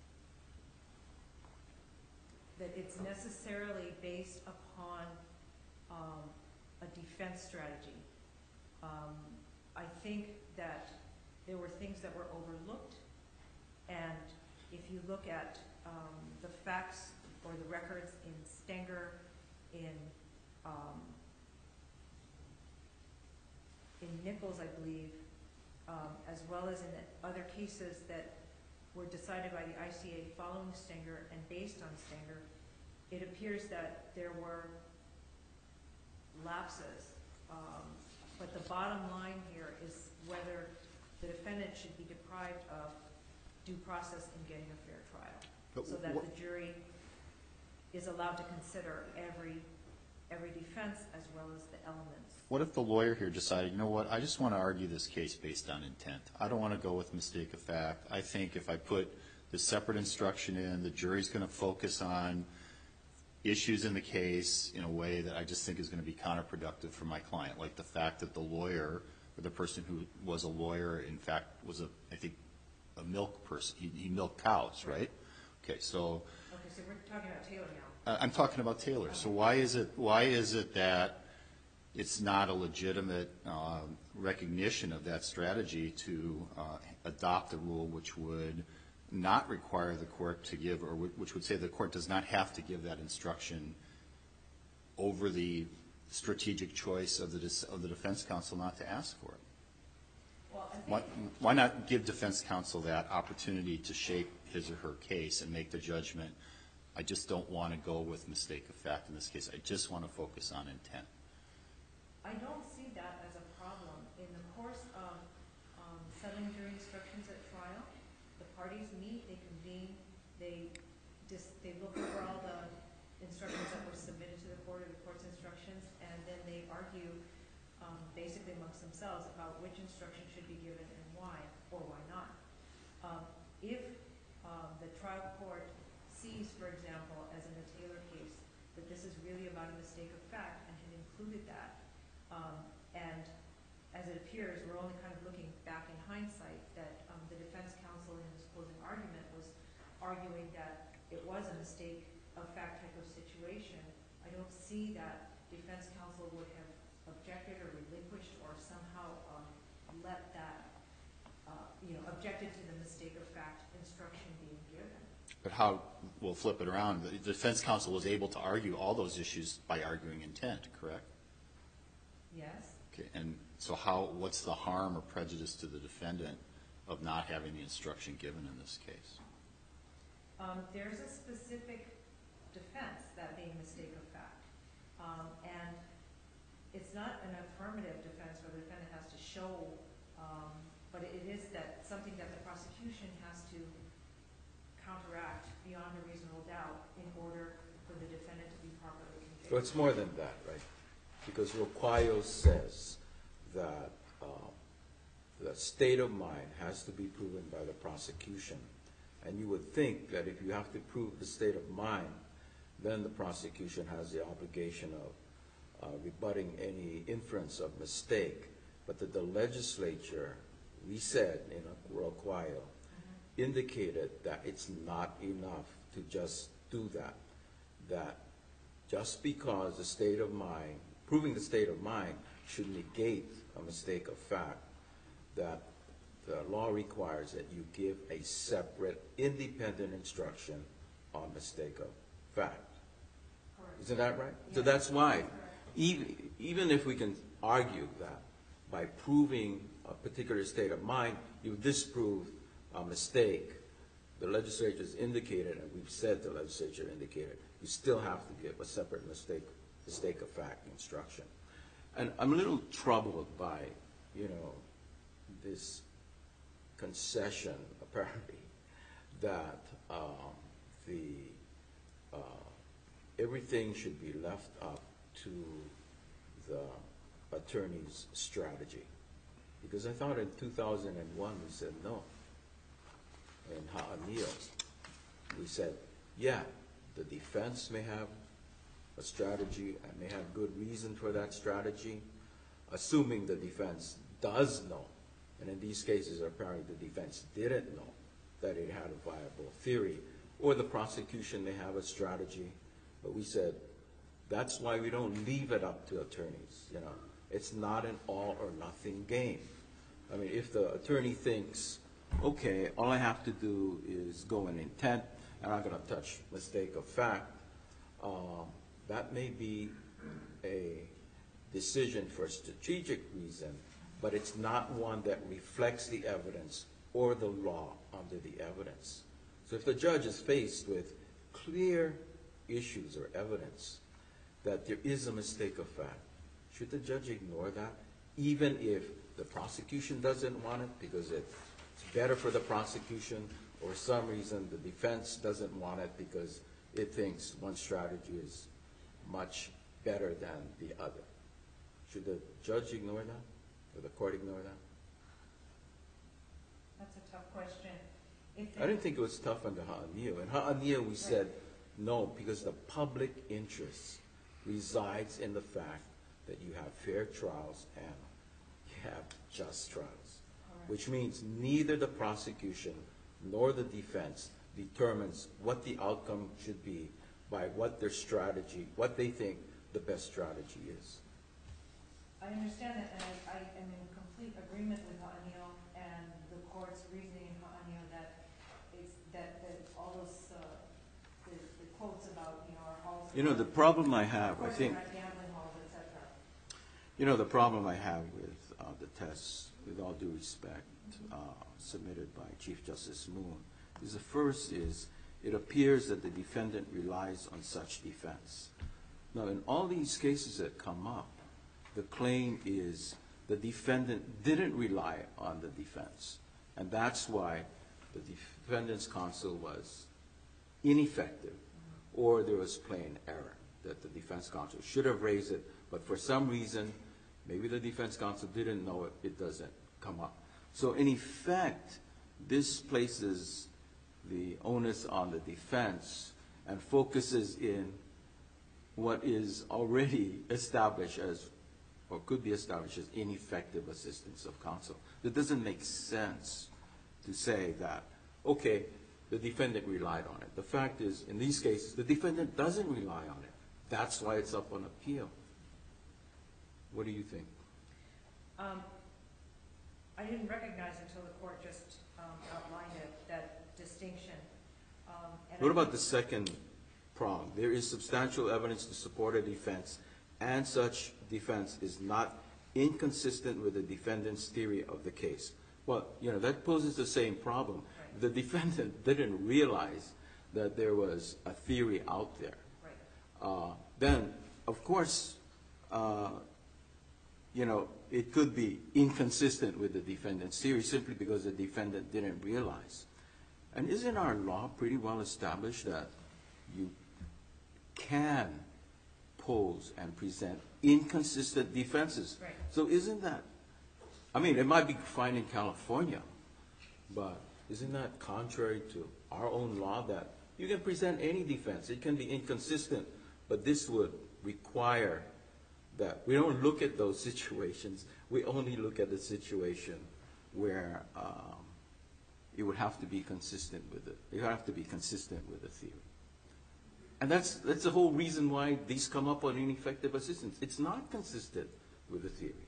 that it's necessarily based upon um, a defense strategy. Um, I think that there were things that were overlooked, and if you look at um, the facts or the records in Stenger, in um, in Nichols, I believe, um, as well as in other cases that were decided by the I C A following Stenger and based on Stenger, it appears that there were lapses. Um, but the bottom line here is whether the defendant should be deprived of due process in getting a fair trial, But so that what- the jury is allowed to consider every every defense as well as the elements. What if the lawyer here decided, you know what, I just want to argue this case based on intent. I don't want to go with mistake of fact. I think if I put the separate instruction in, the jury's going to focus on issues in the case in a way that I just think is going to be counterproductive for my client, like the fact that the lawyer or the person who was a lawyer, in fact, was a, I think, a milk person. He, he milked cows, right? Okay, so Okay, so we're talking about Taylor now. Uh, I'm talking about Taylor. So why is it why is it that it's not a legitimate uh, recognition of that strategy to uh, adopt a rule which would not require the court to give, or which would say the court does not have to give that instruction over the strategic choice of the of the defense counsel not to ask for it? Well, I think Why, why not give defense counsel that opportunity to shape his or her case and make the judgment? I just don't want to go with mistake of fact in this case. I just want to focus on intent. I don't see that as a problem. In the course of um, settling jury instructions at trial, the parties meet, they convene, they dis they look over all the instructions that were submitted to the court or the court's instructions, and then they argue um, basically amongst themselves about which instruction should be given and why, or why not. Um, if um, the trial court sees, for example, as in the Taylor case, that this is really about a mistake of fact and had included that. Um, and as it appears, we're only kind of looking back in hindsight that um, the defense counsel in his closing argument was arguing that it was a mistake of fact type of situation. I don't see that defense counsel would have objected or relinquished or somehow um, let that, uh, you know, objected to the mistake of fact instruction being given. But how, we'll flip it around. The defense counsel was able to argue all those issues by arguing intent, correct? Yes? Okay, and so how, what's the harm or prejudice to the defendant of not having the instruction given in this case? Um, there's a specific defense, that being mistake of fact. Um, and it's not an affirmative defense where the defendant has to show, um, but it is that something that the prosecution has to counteract beyond a reasonable doubt in order for the defendant to be properly convicted. So it's more than that, right? Because Roquayo says that uh, the state of mind has to be proven by the prosecution. And you would think that if you have to prove the state of mind, then the prosecution has the obligation of uh, rebutting any inference of mistake. But that the legislature, we said in Roquayo, mm-hmm. indicated that it's not enough to just do that. That just because the state of mind, proving the state of mind should negate a mistake of fact, that the law requires that you give a separate, independent instruction on mistake of fact. Correct. Isn't that right? Yeah. So that's why, even, even if we can argue that by proving a particular state of mind, you disprove a mistake, the legislature has indicated, and we've said the legislature indicated, you still have to give a separate mistake, mistake of fact instruction. And I'm a little troubled by, you know, this concession, apparently, that um, the uh, everything should be left up to the attorney's strategy. Because I thought in two thousand one we said no. In Ha'anil, we said, yeah, the defense may have a strategy and may have good reason for that strategy, assuming the defense does know. And in these cases, apparently the defense didn't know that it had a viable theory, or the prosecution may have a strategy. But we said, that's why we don't leave it up to attorneys. You know, it's not an all or nothing game. I mean, if the attorney thinks, okay, all I have to do is go in intent, and I'm going to touch mistake of fact, uh, that may be a decision for a strategic reason, but it's not one that reflects the evidence or the law under the evidence. So if the judge is faced with clear issues or evidence that there is a mistake of fact, should the judge ignore that, even if the prosecution doesn't want it because it's better for the prosecution, or for some reason the defense doesn't want it because it thinks one strategy is much better than the other? Should the judge ignore that, or the court ignore that? That's a tough question. If I didn't think it was tough under Ha'anil. In Ha'anil we said no, because the public interest resides in the fact that you have fair trials and you have just trials. Right. Which means neither the prosecution nor the defense determines what the outcome should be by what their strategy, what they think the best strategy is. I understand that, and I, I am in complete agreement with Ha'anil and the court's reasoning in Ha'anil that it's that, that all those uh, the, the quotes about, you know, our halls. You know, the problem I have, I think, gambling halls, et cetera. you know, the problem I have with uh, the tests, with all due respect, uh, submitted by Chief Justice Moon, is the first is it appears that the defendant relies on such defense. Now, in all these cases that come up, the claim is the defendant didn't rely on the defense, and that's why the defendant's counsel was ineffective, or there was plain error, that the defense counsel should have raised it, but for some reason, maybe the defense counsel didn't know it, it doesn't come up. So in effect, this places the onus on the defense and focuses in what is already established as, or could be established as ineffective assistance of counsel. It doesn't make sense to say that, okay, the defendant relied on it. The fact is, in these cases, the defendant doesn't rely on it. That's why it's up on appeal. What do you think? Um, I didn't recognize until the court just um, outlined it, that distinction. Um, and What I about think- the second prong? There is substantial evidence to support a defense, and such defense is not inconsistent with the defendant's theory of the case. Well, you know, that poses the same problem. Right. The defendant didn't realize that there was a theory out there. Right. Uh, then, of course, uh, you know, it could be inconsistent with the defendant's theory simply because the defendant didn't realize. And isn't our law pretty well established that you can pose and present inconsistent defenses? Right. So isn't that, I mean, it might be fine in California, but isn't that contrary to our own law that you can present any defense? It can be inconsistent, but this would require that we don't look at those situations. We only look at the situation where um, it would have to be consistent with it. You have to be consistent with the theory. And that's, that's the whole reason why these come up on ineffective assistance. It's not consistent with the theory.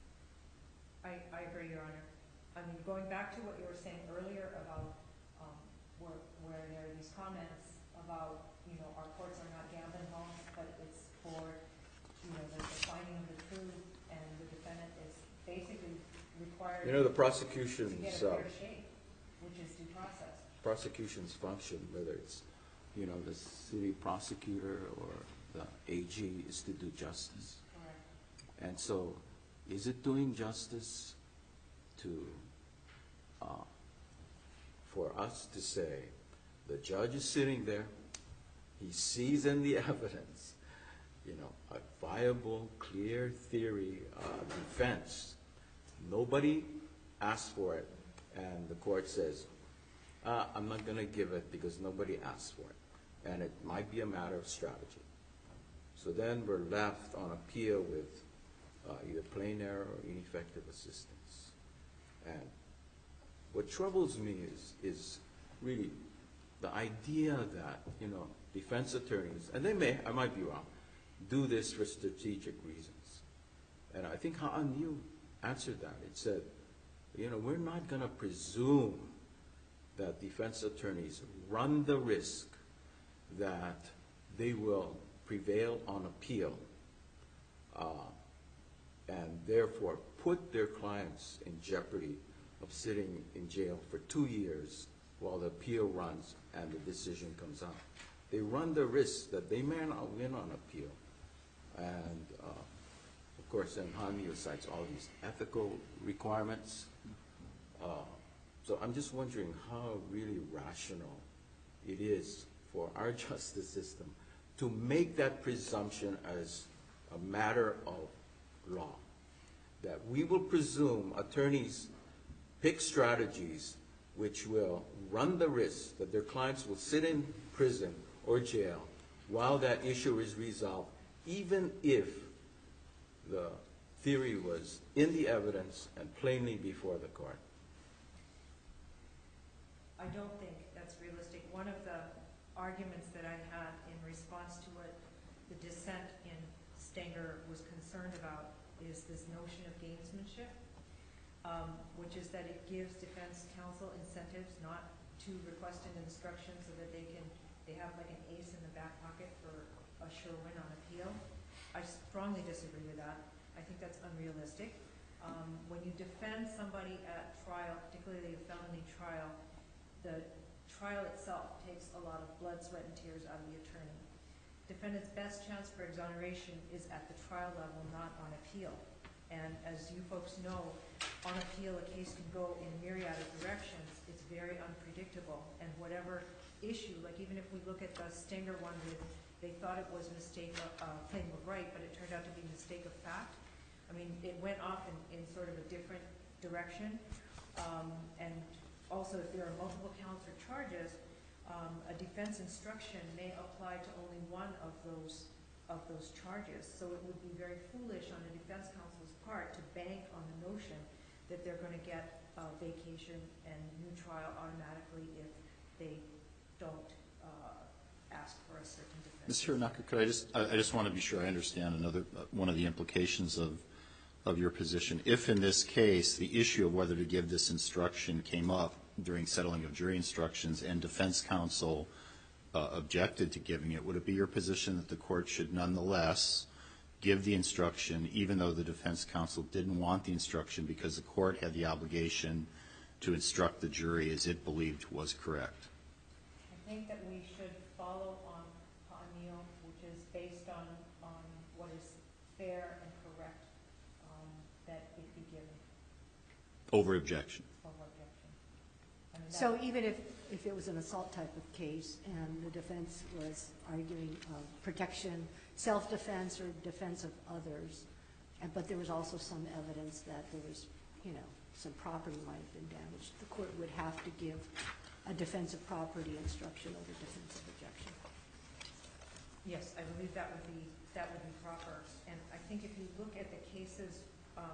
I, I agree, Your Honor. I mean, going back to what you were saying earlier about um, where, where there are these comments about, you know, our courts are not gambling halls, but it's for, you know, the, the finding of the truth, and the defendant is basically required You know, the to prosecution's, get a uh, fair shake, which is due process. prosecution's function, whether it's, you know, the city prosecutor or the A G, is to do justice. Correct. And so, is it doing justice to, uh, for us to say, the judge is sitting there, he sees in the evidence, you know, a viable, clear theory uh, defense. Nobody asked for it, and the court says, uh, I'm not going to give it because nobody asked for it. And it might be a matter of strategy. So then we're left on appeal with uh, either plain error or ineffective assistance. And what troubles me is, is really the idea that, you know, defense attorneys, and they may, I might be wrong, do this for strategic reasons. And I think Han Yu answered that. It said, you know, we're not going to presume that defense attorneys run the risk that they will prevail on appeal uh, and therefore put their clients in jeopardy of sitting in jail for two years while the appeal runs and the decision comes out. They run the risk that they may not win on appeal. And uh, of course, then Han Yu cites all these ethical requirements. Uh, so I'm just wondering how really rational it is for our justice system to make that presumption as a matter of law. That we will presume attorneys pick strategies which will run the risk that their clients will sit in prison or jail while that issue is resolved, even if the theory was in the evidence and plainly before the court. I don't think that's realistic. One of the arguments that I had in response to what the dissent in Stenger was concerned about is this notion of gamesmanship, um, which is that it gives defense counsel incentives not to request an instruction so that they can, they have like an ace in the back pocket for a sure win on appeal. I strongly disagree with that. I think that's unrealistic. Um, when you defend somebody at trial, particularly a felony trial, the trial itself takes a lot of blood, sweat, and tears out of the attorney. Defendant's best chance for exoneration is at the trial level, not on appeal. And as you folks know, on appeal, a case can go in myriad of directions. It's very unpredictable. And whatever issue, like even if we look at the Stenger one with, they thought it was mistake of uh, claim of right, but it turned out to be mistake of fact. I mean, it went off in, in sort of a different direction. Um, and also, if there are multiple counts or charges, um, a defense instruction may apply to only one of those of those charges. So it would be very foolish on the defense counsel's part to bank on the notion that they're going to get uh, vacation and new trial automatically if they don't uh, ask for a certain defense. Miz Hironaka, could I just, I, I just want to be sure I understand another, uh, one of the implications of, of your position. If in this case, the issue of whether to give this instruction came up during settling of jury instructions and defense counsel uh, objected to giving it, would it be your position that the court should nonetheless give the instruction even though the defense counsel didn't want the instruction because the court had the obligation to instruct the jury as it believed was correct? I think that we should follow on O'Neill, which is based on, on what is fair and correct, um, that it be given Over objection. over objection. I mean, that- So even if, if it was an assault type of case and the defense was arguing uh, protection, self-defense or defense of others, and, but there was also some evidence that there was, you know, some property might have been damaged, the court would have to give a defense of property instruction over defense of objection. Yes, I believe that would be, that would be proper. And I think if you look at the cases, um,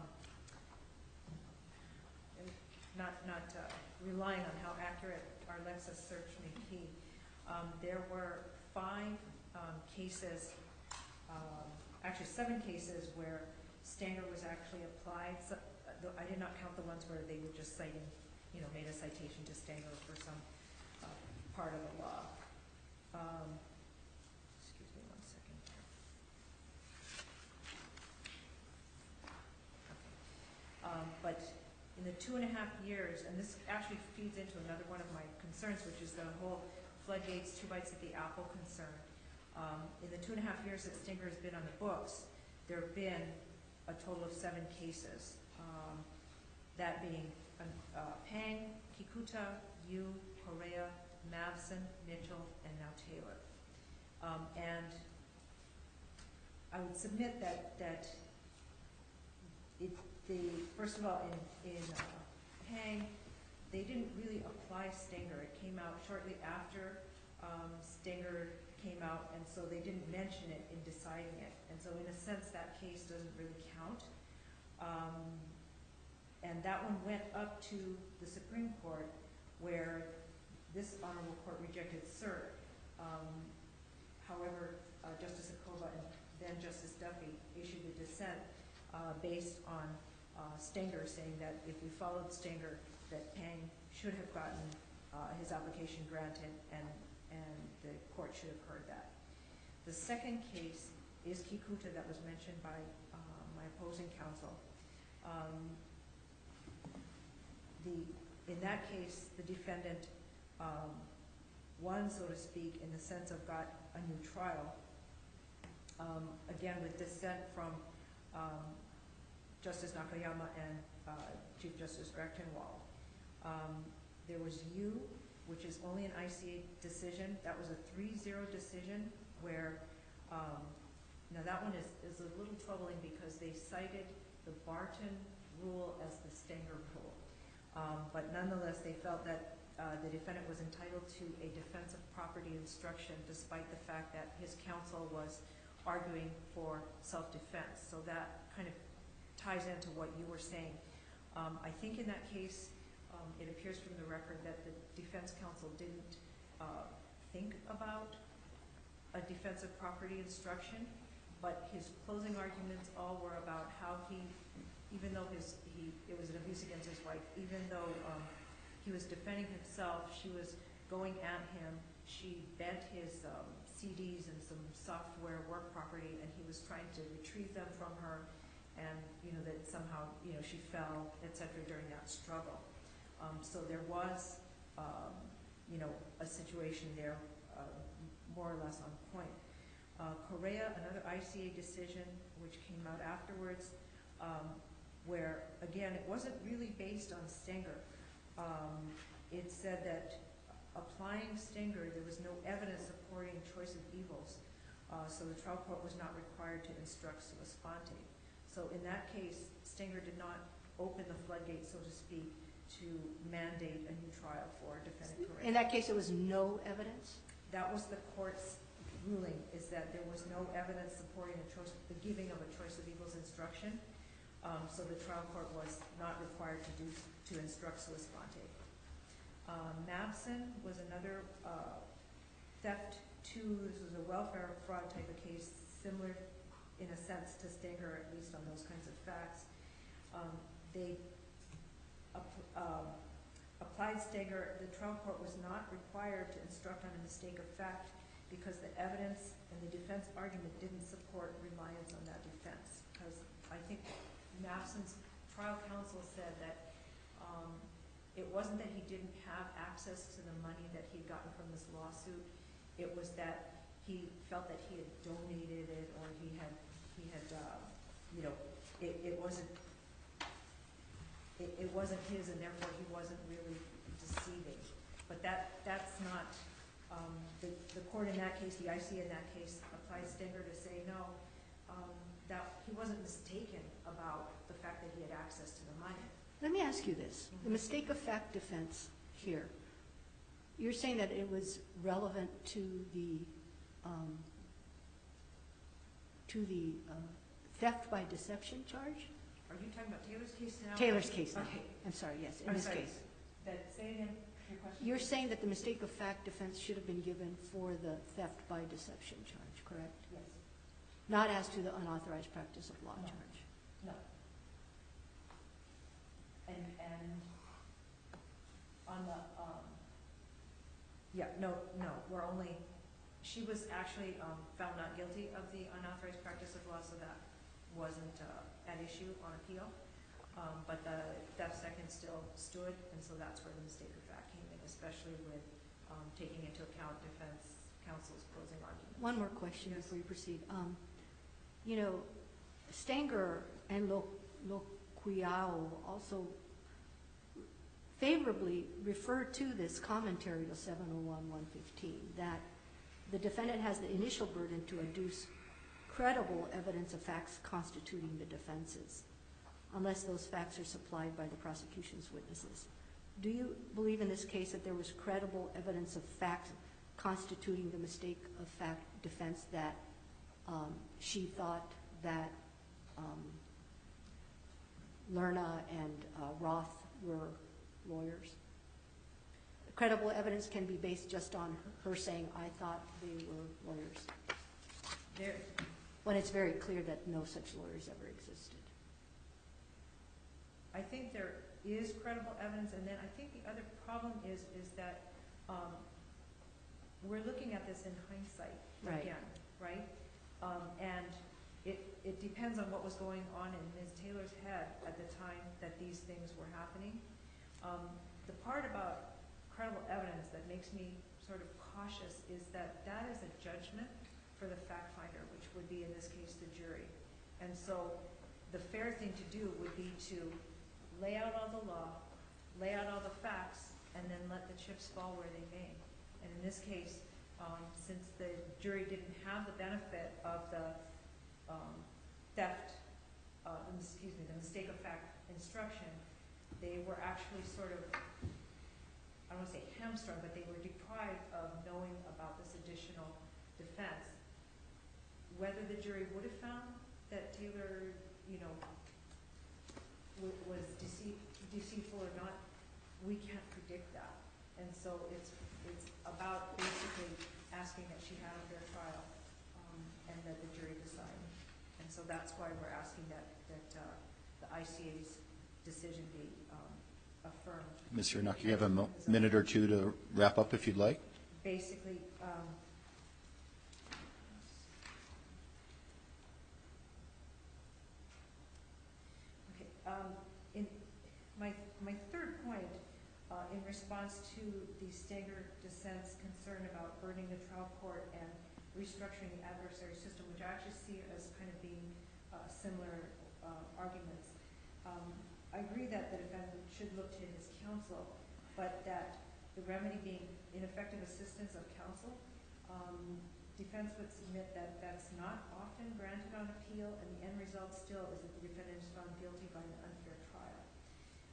and not, not uh, relying on how accurate our Lexis search may be, um, there were five um, cases, um, actually seven cases where Stanger was actually applied. So, uh, though I did not count the ones where they were just citing, you know, made a citation to Stanger for some uh, part of the law. Um, excuse me one second. Okay. Um, but in the two and a half years, and this actually feeds into another one of my concerns, which is the whole floodgates, two bites at the apple concern. Um, in the two and a half years that Stanger has been on the books, there have been a total of seven cases, um, that being uh, Pang, Kikuta, Yu, Correa, Mavson, Mitchell, and now Taylor. Um, and I would submit that that it, the first of all, in in uh, Pang, they didn't really apply Stanger. It came out shortly after um, Stanger came out, and so they didn't mention it in deciding it. And so, in a sense, that case doesn't really count. Um, and that one went up to the Supreme Court, where this honorable court rejected cert. Um, however, uh, Justice Akova and then Justice Duffy issued a dissent uh, based on uh, Stanger, saying that if we followed Stanger, that Pang should have gotten uh, his application granted, and and the court should have heard that. The second case is Kikuta, that was mentioned by uh, my opposing counsel. Um, the in that case, the defendant um, won, so to speak, in the sense of got a new trial. Um, again, with dissent from um, Justice Nakayama and uh, Chief Justice Grachtenwald. Um, there was Yu, which is only an I C A decision. That was a three zero decision where, um, now that one is, is a little troubling because they cited the Barton rule as the Stanger rule. Um, but nonetheless, they felt that uh, the defendant was entitled to a defense of property instruction despite the fact that his counsel was arguing for self-defense. So that kind of ties into what you were saying. Um, I think in that case, um, it appears from the record that the defense counsel didn't uh, think about a defense of property instruction, but his closing arguments all were about how he, even though his, he, it was an abuse against his wife, even though um, he was defending himself, she was going at him, she bent his um, C Ds and some software work property, and he was trying to retrieve them from her, and you know that somehow you know she fell, et cetera, during that struggle. Um, so there was, um, you know, a situation there, uh, more or less on point. Uh, Correa, another I C A decision, which came out afterwards, um, where again it wasn't really based on Stanger. Um, it said that applying Stanger, there was no evidence supporting choice of evils, uh, so the trial court was not required to instruct sua sponte. So in that case, Stanger did not open the floodgates, so to speak, to mandate a new trial for defendant Correa. In that case, there was no evidence? That was the court's ruling, is that there was no evidence supporting a choice, the giving of a choice of equals instruction. Um, so the trial court was not required to do, to instruct sua sponte. Um, Mabson was another, uh, theft two, this was a welfare fraud type of case, similar in a sense to Stenger, at least on those kinds of facts. Um, they uh, applied Stenger. The trial court was not required to instruct on a mistake of fact because the evidence and the defense argument didn't support reliance on that defense. Because I think Mabson's trial counsel said that um, it wasn't that he didn't have access to the money that he'd gotten from this lawsuit. It was that he felt that he had donated it, or he had, he had, uh, you know, it, it wasn't, it, it wasn't his, and therefore he wasn't really deceiving. But that, that's not, um, the, the court in that case, the I C in that case, applied Stenger to say no, um, that he wasn't mistaken about the fact that he had access to the money. Let me ask you this. The mistake of fact defense here, you're saying that it was relevant to the um, to the uh, theft by deception charge? Are you talking about Taylor's case now? Taylor's case now. Okay. I'm sorry, yes, in I'm this sorry. case. That, say again, your question? You're saying that the mistake of fact defense should have been given for the theft by deception charge, correct? Yes. Not as to the unauthorized practice of law No. charge. No. And, and on the, um, yeah, no, no, we're only, she was actually, um, found not guilty of the unauthorized practice of law, so that wasn't, uh, at issue on appeal. Um, but the theft second still stood, and so that's where the mistake of fact came in, especially with, um, taking into account defense counsel's closing argument. One more question Yes. before you proceed. Um, you know, Stanger and Lo- Loquiao also favorably referred to this commentary to seven oh one one fifteen, that the defendant has the initial burden to adduce credible evidence of facts constituting the defenses, unless those facts are supplied by the prosecution's witnesses. Do you believe in this case that there was credible evidence of facts constituting the mistake of fact defense, that um, she thought that um, Lerna and uh, Roth were lawyers? Credible evidence can be based just on her saying, I thought they were lawyers, There, when it's very clear that no such lawyers ever existed. I think there is credible evidence, and then I think the other problem is, is that um, we're looking at this in hindsight Right. again, right? Um, and it, it depends on what was going on in Miz Taylor's head at the time that these things were happening. Um, the part about credible evidence that makes me sort of cautious is that that is a judgment for the fact finder, which would be in this case the jury. And so the fair thing to do would be to lay out all the law, lay out all the facts, and then let the chips fall where they may. And in this case, um, since the jury didn't have the benefit of the um, theft, uh, excuse me, the mistake of fact instruction, they were actually sort of, I don't want to say hamstrung, but they were deprived of knowing about this additional defense. Whether the jury would have found that Taylor, you know, w was deceit deceitful or not, we can't predict that. And so it's it's about basically asking that she have a fair trial, um, and that the jury decide. And so that's why we're asking that that uh, the I C A's decision be um, affirmed. Miz Hurnock, you have a mo minute or two to wrap up if you'd like. Basically, um, okay, um, in my, my third point, uh, in response to the Stenger dissent's concern about burdening the trial court and restructuring the adversary system, which I actually see as kind of being uh, similar uh, arguments. Um, I agree that the defendant should look to his counsel, but that the remedy being ineffective assistance of counsel, um, defense would submit that that's not often granted on appeal, and the end result still is that the defendant is found guilty by an unfair trial.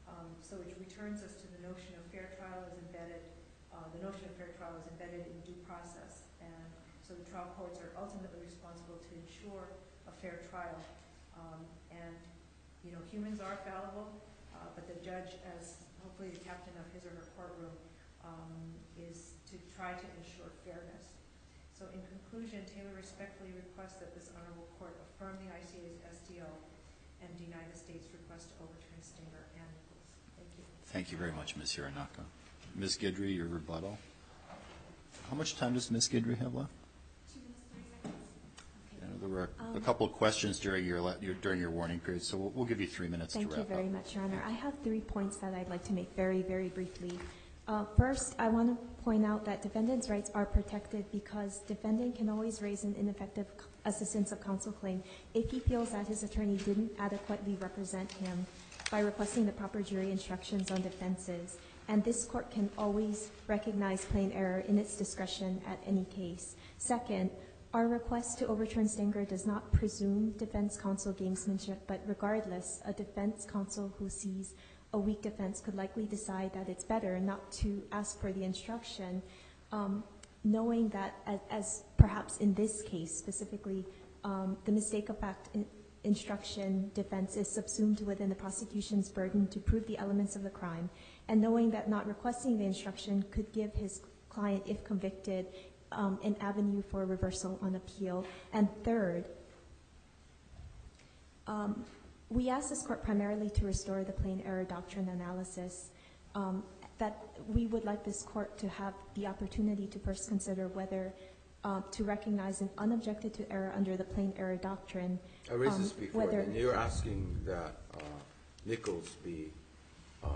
Um, So it returns us to the notion of fair trial is embedded, uh, the notion of fair trial is embedded in due process. And so the trial courts are ultimately responsible to ensure a fair trial. Um, And, you know, humans are fallible, uh, but the judge, as hopefully the captain of his or her courtroom, um, is to try to ensure fairness. So in conclusion, Taylor respectfully requests that this honorable court affirm the I C A's S D O and deny the state's request to overturn Stinger and Nichols. Thank you. Thank you very much, Miz Hironaka. Miz Guidry, your rebuttal. How much time does Miz Guidry have left? Two minutes, thirty seconds. Yeah, there were a couple of questions during your, le- your during your warning period, so we'll, we'll give you three minutes to Thank wrap you up. very much, Your Honor. I have three points that I'd like to make very, very briefly. Uh, First, I want to point out that defendant's rights are protected because defendant can always raise an ineffective c- assistance of counsel claim if he feels that his attorney didn't adequately represent him by requesting the proper jury instructions on defenses. And this court can always recognize plain error in its discretion at any case. Second, our request to overturn Stinger does not presume defense counsel gamesmanship, but regardless, a defense counsel who sees a weak defense could likely decide that it's better not to ask for the instruction, um, knowing that as, as perhaps in this case specifically, um, the mistake of fact in instruction defense is subsumed within the prosecution's burden to prove the elements of the crime, and knowing that not requesting the instruction could give his client, if convicted, um, an avenue for reversal on appeal. And third, um, we asked this court primarily to restore the plain error doctrine analysis, um, that we would like this court to have the opportunity to first consider whether uh, to recognize an unobjected to error under the plain error doctrine. I raised um, this before, whether- and you're asking that uh, Nichols be um,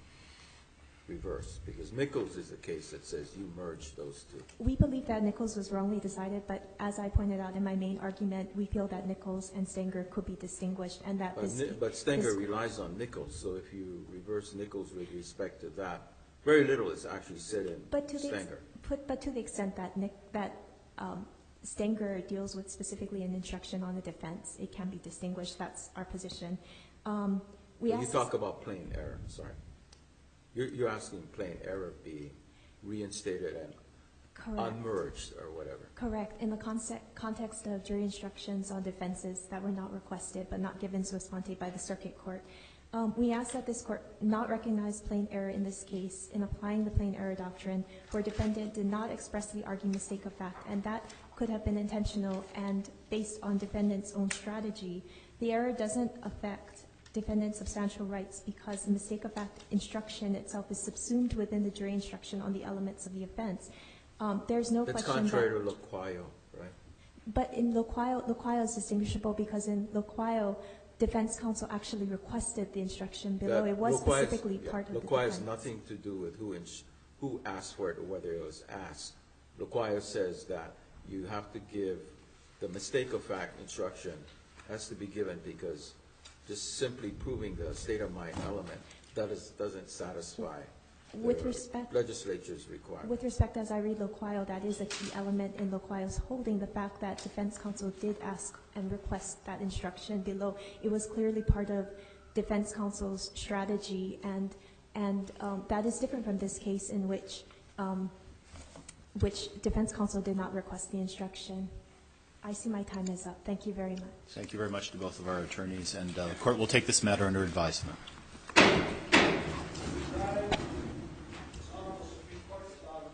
reversed, because Nichols is a case that says you merge those two. We believe that Nichols was wrongly decided, but as I pointed out in my main argument, we feel that Nichols and Stenger could be distinguished, and that But this. Ni- But Stenger this- relies on Nichols, so if you reverse Nichols with respect to that, very little is actually said in But to the, ex- Stenger. put, but to the extent that Nick, that um, Stenger deals with specifically an instruction on the defense, it can be distinguished. That's our position. Um, we When you asked talk about plain error, sorry. You're, you're asking plain error be reinstated and correct, unmerged or whatever. correct in the concept, context of jury instructions on defenses that were not requested but not given sua sponte by the circuit court. Um, we ask that this court not recognize plain error in this case in applying the plain error doctrine where defendant did not expressly argue mistake of fact, and that could have been intentional and based on defendant's own strategy. The error doesn't affect defendant's substantial rights because the mistake of fact instruction itself is subsumed within the jury instruction on the elements of the offense. Um, there's no That's question that. contrary to Loquayo, right? But in Loquayo, Loquayo is distinguishable because in Loquayo, defense counsel actually requested the instruction below. That It was Loquayo's- specifically yeah, part of the Loquayo defense. has nothing to do with who ins- who asked for it or whether it was asked. Loquayo says that you have to give the mistake of fact instruction has to be given because just simply proving the state of mind element that is, doesn't satisfy With the respect- legislature's requirement. With respect, as I read Loquayo, that is a key element in Loquayo's holding, the fact that defense counsel did ask and request that instruction below. It was clearly part of defense counsel's strategy, and and um, that is different from this case in which um, which defense counsel did not request the instruction. I see my time is up. Thank you very much. Thank you very much to both of our attorneys, and uh, the court will take this matter under advisement.